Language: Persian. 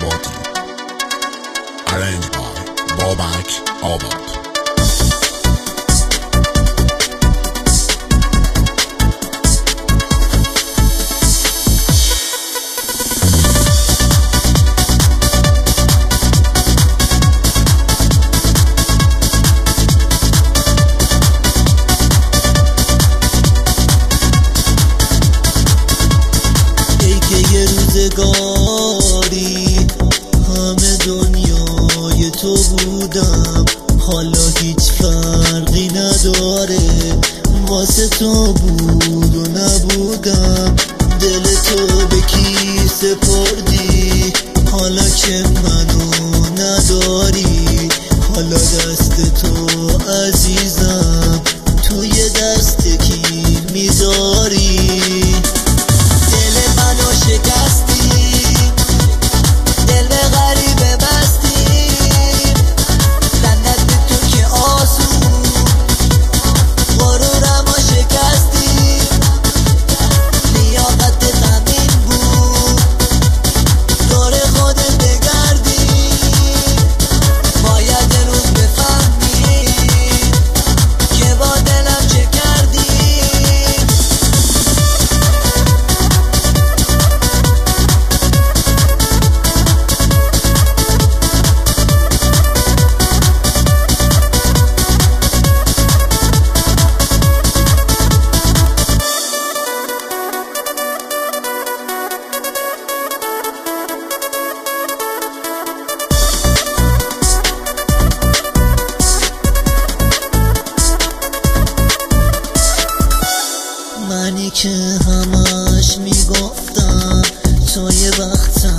آبادی. Arranged by بابک آباد. روزگاری همه دنیای تو بودم، حالا هیچ فرقی نداره، واسه تو بود و نبودم. دل تو به کی سپردی حالا که منو نداری؟ حالا دست تو عزیزم توی دست کی میذاری؟ شکستی دل به غریبه بستی، لعنت به تو که آسون غرورم رو شکستی. لیاقت زمین بود دور خودت بگردی، باید روز بفهمی که با دلم چه کردی. منی که همش میگفتم تو یه وقت